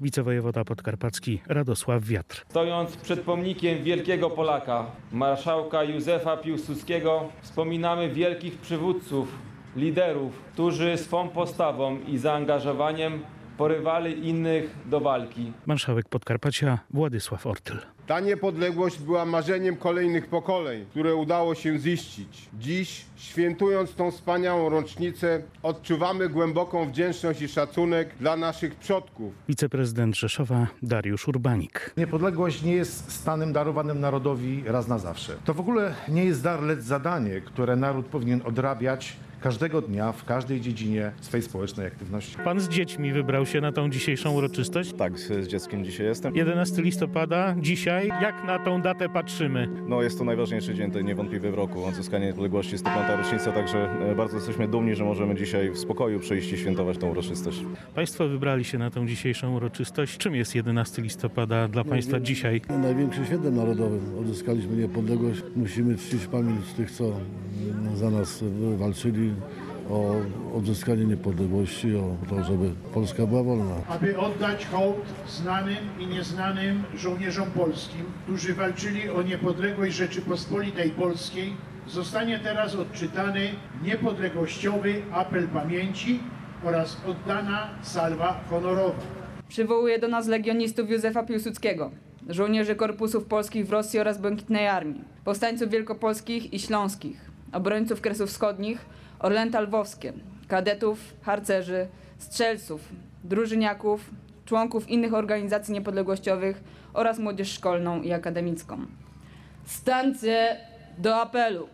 wicewojewoda podkarpacki Radosław Wiatr. Stojąc przed pomnikiem wielkiego Polaka, marszałka Józefa Piłsudskiego, wspominamy wielkich przywódców, liderów, którzy swą postawą i zaangażowaniem porywali innych do walki. Marszałek Podkarpacia Władysław Ortyl. Ta niepodległość była marzeniem kolejnych pokoleń, które udało się ziścić. Dziś, świętując tą wspaniałą rocznicę, odczuwamy głęboką wdzięczność i szacunek dla naszych przodków. Wiceprezydent Rzeszowa Dariusz Urbanik. Niepodległość nie jest stanem darowanym narodowi raz na zawsze. To w ogóle nie jest dar, lecz zadanie, które naród powinien odrabiać każdego dnia, w każdej dziedzinie swej społecznej aktywności. Pan z dziećmi wybrał się na tą dzisiejszą uroczystość? Tak, z dzieckiem dzisiaj jestem. 11 listopada, dzisiaj. Jak na tą datę patrzymy? No jest to najważniejszy dzień, to niewątpliwy w roku. Odzyskanie niepodległości, 105. rocznica, także bardzo jesteśmy dumni, że możemy dzisiaj w spokoju przyjść i świętować tą uroczystość. Państwo wybrali się na tą dzisiejszą uroczystość. Czym jest 11 listopada dla Państwa dzisiaj? Największym świętem narodowym. Odzyskaliśmy niepodległość. Musimy czcić pamięć tych, co za nas walczyli o odzyskanie niepodległości, o to, żeby Polska była wolna. Aby oddać hołd znanym i nieznanym żołnierzom polskim, którzy walczyli o niepodległość Rzeczypospolitej Polskiej, zostanie teraz odczytany niepodległościowy apel pamięci oraz oddana salwa honorowa. Przywołuje do nas legionistów Józefa Piłsudskiego, żołnierzy korpusów polskich w Rosji oraz Błękitnej Armii, powstańców wielkopolskich i śląskich, obrońców Kresów Wschodnich, Orlęta Lwowskie, kadetów, harcerzy, strzelców, drużyniaków, członków innych organizacji niepodległościowych oraz młodzież szkolną i akademicką. Stańcie do apelu!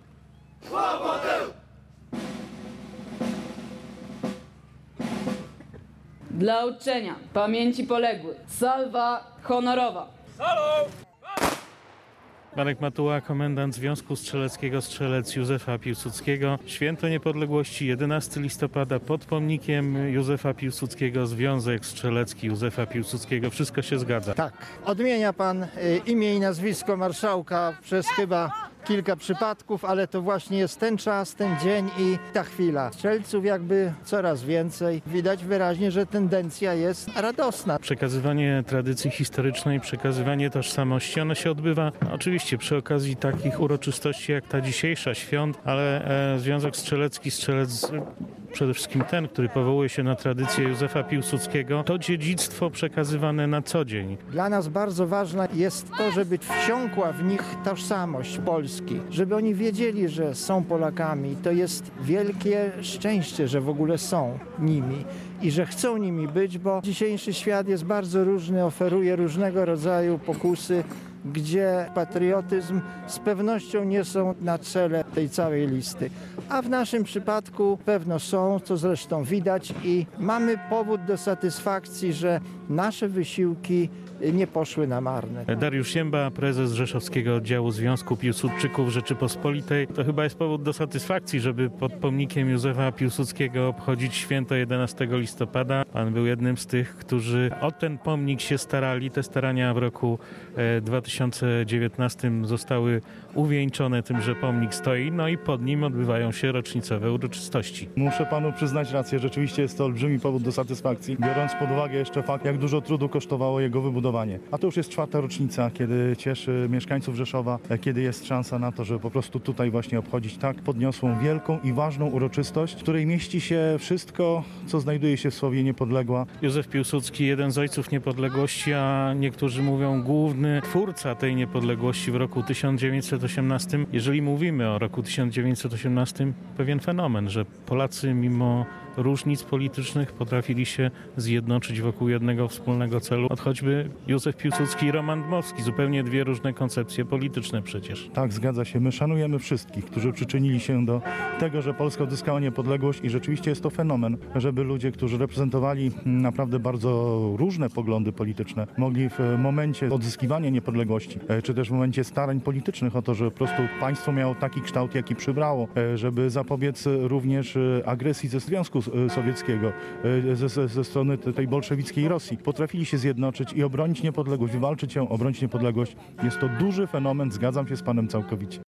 Dla uczczenia pamięci poległych, salwa honorowa! Marek Matuła, komendant Związku Strzeleckiego Strzelec Józefa Piłsudskiego. Święto Niepodległości, 11 listopada, pod pomnikiem Józefa Piłsudskiego, Związek Strzelecki Józefa Piłsudskiego. Wszystko się zgadza. Tak. Odmienia pan imię i nazwisko marszałka przez chyba kilka przypadków, ale to właśnie jest ten czas, ten dzień i ta chwila. Strzelców jakby coraz więcej. Widać wyraźnie, że tendencja jest radosna. Przekazywanie tradycji historycznej, przekazywanie tożsamości, ono się odbywa oczywiście przy okazji takich uroczystości jak ta dzisiejsza, świąt, ale Związek Strzelecki, strzelec przede wszystkim ten, który powołuje się na tradycję Józefa Piłsudskiego, to dziedzictwo przekazywane na co dzień. Dla nas bardzo ważne jest to, żeby wsiąkła w nich tożsamość Polski, żeby oni wiedzieli, że są Polakami. To jest wielkie szczęście, że w ogóle są nimi i że chcą nimi być, bo dzisiejszy świat jest bardzo różny, oferuje różnego rodzaju pokusy, gdzie patriotyzm z pewnością nie są na czele tej całej listy. A w naszym przypadku pewno są, co zresztą widać i mamy powód do satysfakcji, że nasze wysiłki nie poszły na marne. Dariusz Jęba, prezes Rzeszowskiego Oddziału Związku Piłsudczyków Rzeczypospolitej. To chyba jest powód do satysfakcji, żeby pod pomnikiem Józefa Piłsudskiego obchodzić święto 11 listopada. Pan był jednym z tych, którzy o ten pomnik się starali. Te starania w roku 2019 zostały uwieńczone tym, że pomnik stoi, no i pod nim odbywają się rocznicowe uroczystości. Muszę panu przyznać rację, rzeczywiście jest to olbrzymi powód do satysfakcji, biorąc pod uwagę jeszcze fakt, jak dużo trudu kosztowało jego wybudowanie. A to już jest 4. rocznica, kiedy cieszy mieszkańców Rzeszowa, kiedy jest szansa na to, żeby po prostu tutaj właśnie obchodzić tak podniosłą, wielką i ważną uroczystość, w której mieści się wszystko, co znajduje się w słowie niepodległa. Józef Piłsudski, jeden z ojców niepodległości, a niektórzy mówią główny twórca tej niepodległości w roku 1918. Jeżeli mówimy o roku 1918, pewien fenomen, że Polacy mimo różnic politycznych potrafili się zjednoczyć wokół jednego wspólnego celu. Od choćby Józef Piłsudski i Roman Dmowski. Zupełnie dwie różne koncepcje polityczne przecież. Tak, zgadza się. My szanujemy wszystkich, którzy przyczynili się do tego, że Polska odzyskała niepodległość i rzeczywiście jest to fenomen, żeby ludzie, którzy reprezentowali naprawdę bardzo różne poglądy polityczne, mogli w momencie odzyskiwania niepodległości, czy też w momencie starań politycznych o to, że po prostu państwo miało taki kształt, jaki przybrało, żeby zapobiec również agresji ze Związku Sowieckiego, ze strony tej bolszewickiej Rosji. Potrafili się zjednoczyć i obronić niepodległość, wywalczyć ją, obronić niepodległość. Jest to duży fenomen, zgadzam się z panem całkowicie.